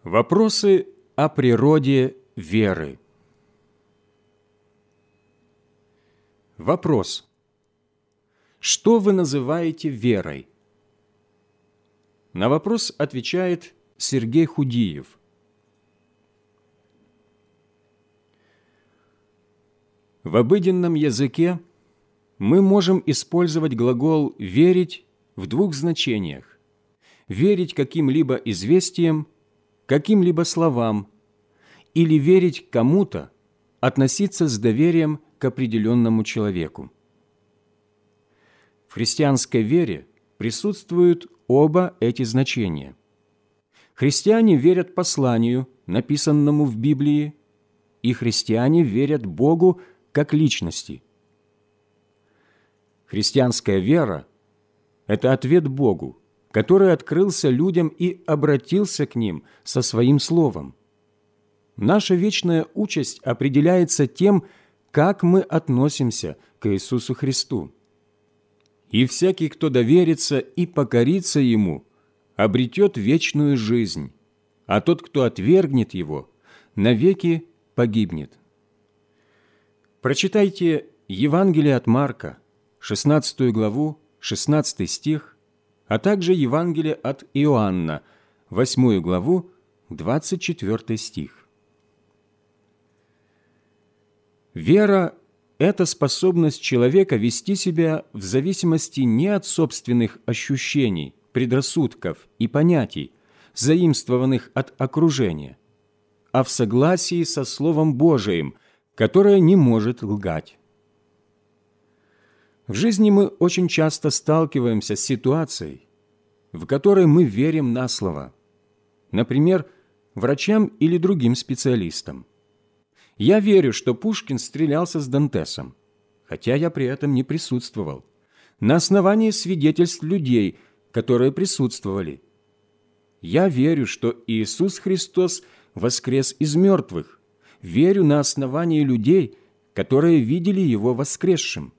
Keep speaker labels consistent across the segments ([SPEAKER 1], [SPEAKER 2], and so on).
[SPEAKER 1] Вопросы о природе веры. Вопрос. Что вы называете верой? На вопрос отвечает Сергей Худиев. В обыденном языке мы можем использовать глагол «верить» в двух значениях: верить каким-либо известиям, каким-либо словам, или верить кому-то, относиться с доверием к определенному человеку. В христианской вере присутствуют оба эти значения. Христиане верят посланию, написанному в Библии, и христиане верят Богу как личности. Христианская вера – это ответ Богу, который открылся людям и обратился к ним со своим словом. Наша вечная участь определяется тем, как мы относимся к Иисусу Христу. И всякий, кто доверится и покорится Ему, обретет вечную жизнь, а тот, кто отвергнет Его, навеки погибнет. Прочитайте Евангелие от Марка, 16 главу, 16 стих, а также Евангелие от Иоанна, 8 главу, 24 стих. Вера – это способность человека вести себя в зависимости не от собственных ощущений, предрассудков и понятий, заимствованных от окружения, а в согласии со Словом Божиим, которое не может лгать. В жизни мы очень часто сталкиваемся с ситуацией, в которой мы верим на слово, например, врачам или другим специалистам. Я верю, что Пушкин стрелялся с Дантесом, хотя я при этом не присутствовал, на основании свидетельств людей, которые присутствовали. Я верю, что Иисус Христос воскрес из мертвых, верю на основании людей, которые видели Его воскресшим.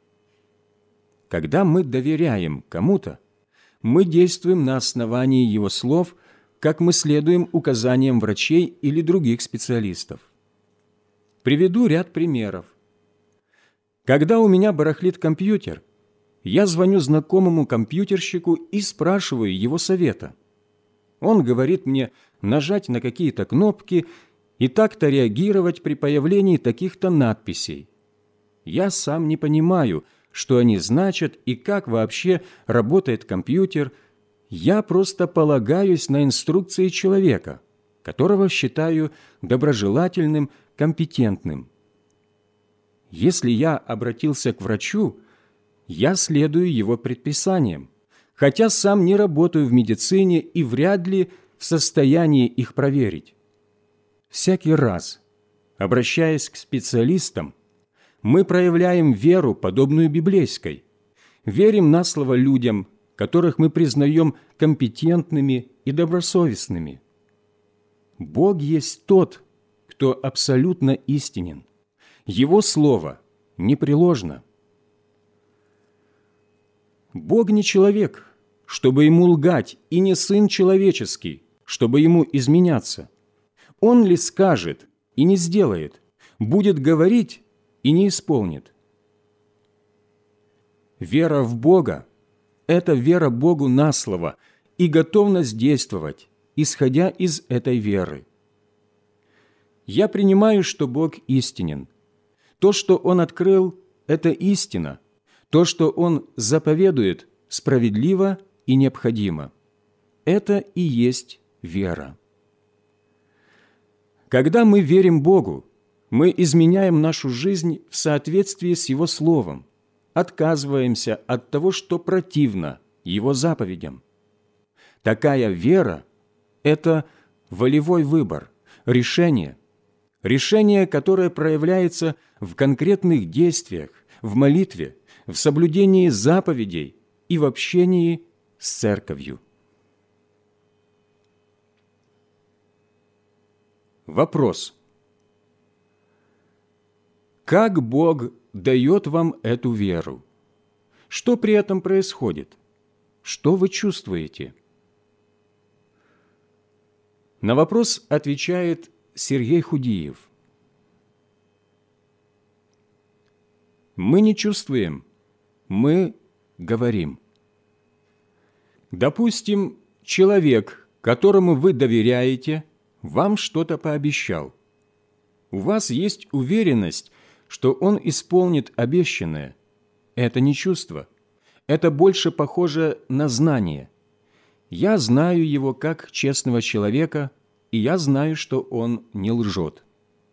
[SPEAKER 1] Когда мы доверяем кому-то, мы действуем на основании его слов, как мы следуем указаниям врачей или других специалистов. Приведу ряд примеров. Когда у меня барахлит компьютер, я звоню знакомому компьютерщику и спрашиваю его совета. Он говорит мне нажать на какие-то кнопки и так-то реагировать при появлении таких-то надписей. Я сам не понимаю, что они значат и как вообще работает компьютер. Я просто полагаюсь на инструкции человека, которого считаю доброжелательным, компетентным. Если я обратился к врачу, я следую его предписаниям, хотя сам не работаю в медицине и вряд ли в состоянии их проверить. Всякий раз, обращаясь к специалистам, мы проявляем веру, подобную библейской, верим на слово людям, которых мы признаем компетентными и добросовестными. Бог есть тот, кто абсолютно истинен. Его слово непреложно. Бог не человек, чтобы ему лгать, и не сын человеческий, чтобы ему изменяться. Он ли скажет и не сделает, будет говорить и не исполнит. Вера в Бога – это вера Богу на слово и готовность действовать, исходя из этой веры. Я принимаю, что Бог истинен. То, что Он открыл – это истина. То, что Он заповедует, справедливо и необходимо. Это и есть вера. Когда мы верим Богу, мы изменяем нашу жизнь в соответствии с Его Словом, отказываемся от того, что противно Его заповедям. Такая вера – это волевой выбор, решение, которое проявляется в конкретных действиях, в молитве, в соблюдении заповедей и в общении с Церковью. Вопрос. Как Бог дает вам эту веру? Что при этом происходит? Что вы чувствуете? На вопрос отвечает Сергей Худиев. Мы не чувствуем, мы говорим. Допустим, человек, которому вы доверяете, вам что-то пообещал. У вас есть уверенность, что он исполнит обещанное. Это не чувство. Это больше похоже на знание. Я знаю его как честного человека, и я знаю, что он не лжет.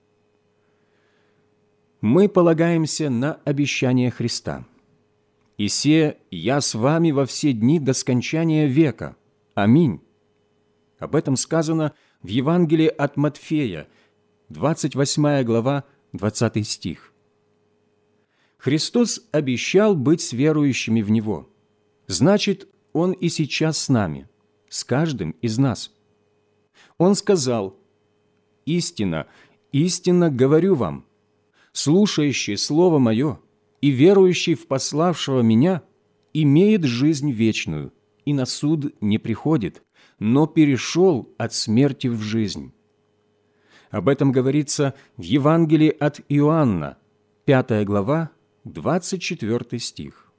[SPEAKER 1] Мы полагаемся на обещание Христа. «И се я с вами во все дни до скончания века. Аминь». Об этом сказано в Евангелии от Матфея, 28 глава, 20 стих. Христос обещал быть с верующими в Него. Значит, Он и сейчас с нами, с каждым из нас. Он сказал: «Истинно, истинно говорю вам, слушающий Слово Мое и верующий в пославшего Меня имеет жизнь вечную, и на суд не приходит, но перешел от смерти в жизнь». Об этом говорится в Евангелии от Иоанна, 5 глава, 24 стих.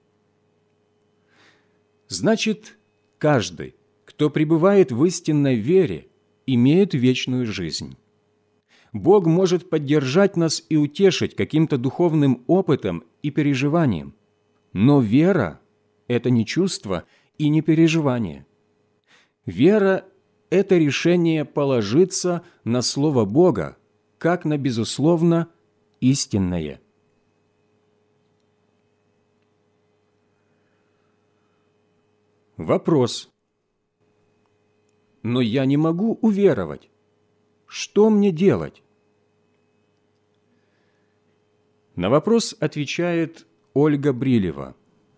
[SPEAKER 1] Значит, каждый, кто пребывает в истинной вере, имеет вечную жизнь. Бог может поддержать нас и утешить каким-то духовным опытом и переживанием. Но вера – это не чувство и не переживание. Вера – это решение положиться на Слово Бога, как на, безусловно, истинное. Вопрос. Но я не могу уверовать. Что мне делать? На вопрос отвечает Ольга Брилева.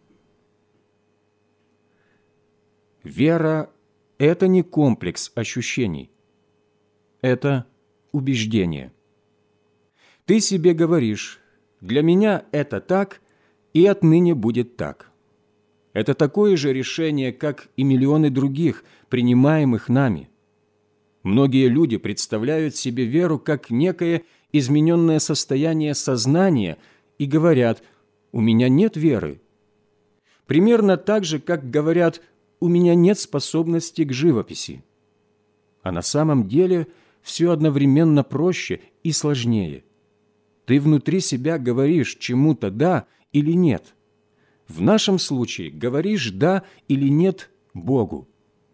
[SPEAKER 1] Вера – это не комплекс ощущений. Это убеждение. Ты себе говоришь: «Для меня это так, и отныне будет так». Это такое же решение, как и миллионы других, принимаемых нами. Многие люди представляют себе веру как некое измененное состояние сознания и говорят: «У меня нет веры». Примерно так же, как говорят: «У меня нет способности к живописи». А на самом деле все одновременно проще и сложнее. Ты внутри себя говоришь чему-то «да» или «нет». В нашем случае говоришь «да» или «нет» Богу.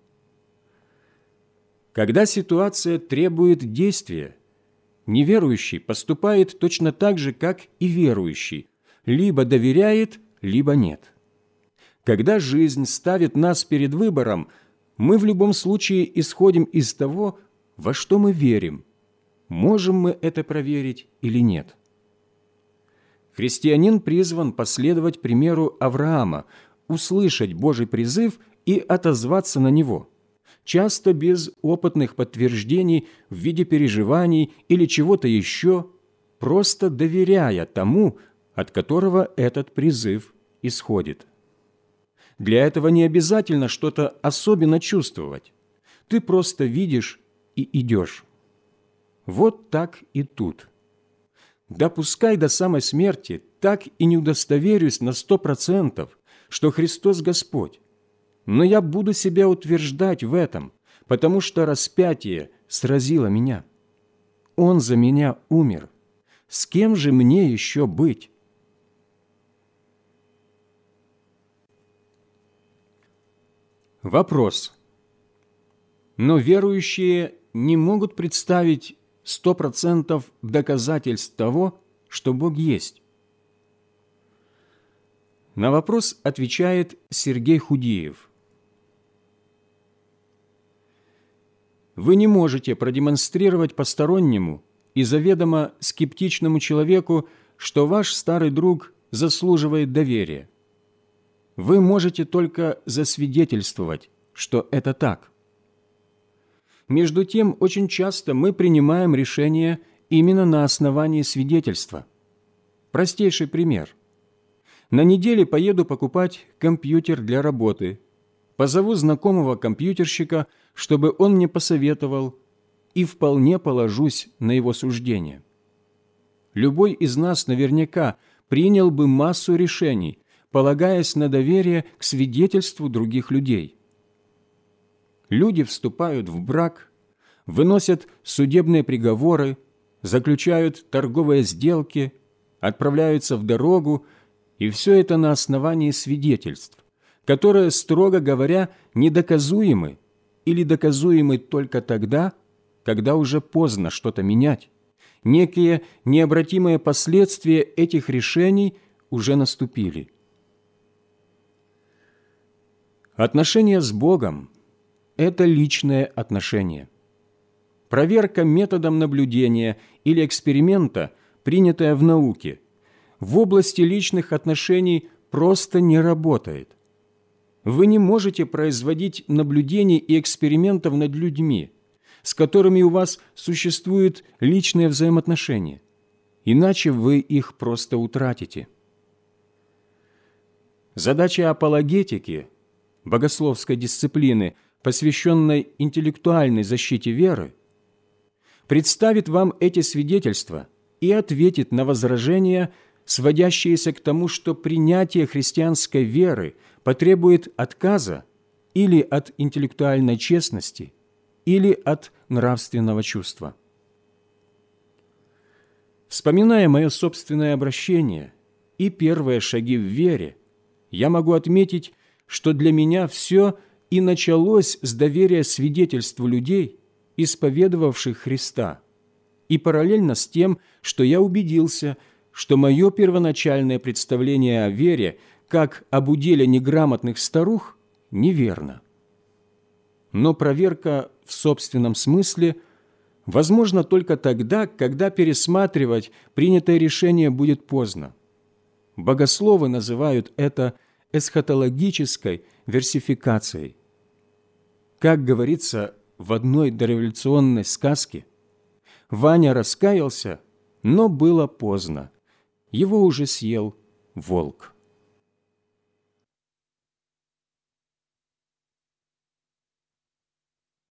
[SPEAKER 1] Когда ситуация требует действия, неверующий поступает точно так же, как и верующий, либо доверяет, либо нет. Когда жизнь ставит нас перед выбором, мы в любом случае исходим из того, во что мы верим. Можем мы это проверить или нет? Христианин призван последовать примеру Авраама, услышать Божий призыв и отозваться на него, часто без опытных подтверждений в виде переживаний или чего-то еще, просто доверяя тому, от которого этот призыв исходит. Для этого не обязательно что-то особенно чувствовать. Ты просто видишь и идешь. Вот так и тут. Да пускай до самой смерти так и не удостоверюсь на 100%, что Христос Господь, но я буду себя утверждать в этом, потому что распятие сразило меня. Он за меня умер. С кем же мне еще быть? Вопрос. Но верующие не могут представить 100% доказательств того, что Бог есть. На вопрос отвечает Сергей Худиев. Вы не можете продемонстрировать постороннему и заведомо скептичному человеку, что ваш старый друг заслуживает доверия. Вы можете только засвидетельствовать, что это так. Между тем, очень часто мы принимаем решения именно на основании свидетельства. Простейший пример. На неделе поеду покупать компьютер для работы. Позову знакомого компьютерщика, чтобы он мне посоветовал, и вполне положусь на его суждение. Любой из нас наверняка принял бы массу решений, полагаясь на доверие к свидетельству других людей. Люди вступают в брак, выносят судебные приговоры, заключают торговые сделки, отправляются в дорогу, и все это на основании свидетельств, которые, строго говоря, недоказуемы или доказуемы только тогда, когда уже поздно что-то менять. Некие необратимые последствия этих решений уже наступили. Отношения с Богом – это личное отношение. Проверка методом наблюдения или эксперимента, принятая в науке, в области личных отношений просто не работает. Вы не можете производить наблюдений и экспериментов над людьми, с которыми у вас существуют личные взаимоотношения, иначе вы их просто утратите. Задача апологетики, богословской дисциплины, посвященной интеллектуальной защите веры, представит вам эти свидетельства и ответит на возражения, сводящиеся к тому, что принятие христианской веры потребует отказа или от интеллектуальной честности, или от нравственного чувства. Вспоминая мое собственное обращение и первые шаги в вере, я могу отметить, что для меня все и началось с доверия свидетельству людей, исповедовавших Христа, и параллельно с тем, что я убедился, что мое первоначальное представление о вере, как об уделе неграмотных старух, неверно. Но проверка в собственном смысле возможна только тогда, когда пересматривать принятое решение будет поздно. Богословы называют это эсхатологической версификацией. Как говорится в одной дореволюционной сказке, Ваня раскаялся, но было поздно. Его уже съел волк.